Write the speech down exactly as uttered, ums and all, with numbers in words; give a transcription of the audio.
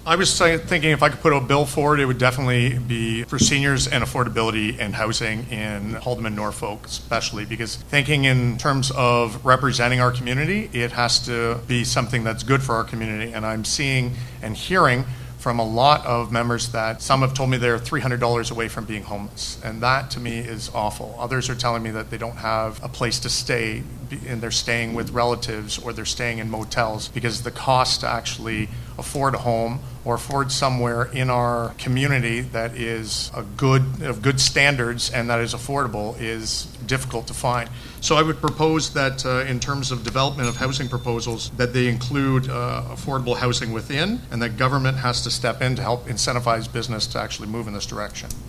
I was say- thinking if I could put a bill forward, it would definitely be for seniors and affordability and housing in Haldimand, Norfolk, especially because thinking in terms of representing our community, it has to be something that's good for our community. And I'm seeing and hearing from a lot of members that some have told me they're three hundred dollars away from being homeless. And that to me is awful. Others are telling me that they don't have a place to stay and they're staying with relatives or they're staying in motels because the cost to actually afford a home or afford somewhere in our community that is a good of good standards and that is affordable is difficult to find. So I would propose that uh, in terms of development of housing proposals that they include uh, affordable housing within and that government has to step in to help incentivize business to actually move in this direction.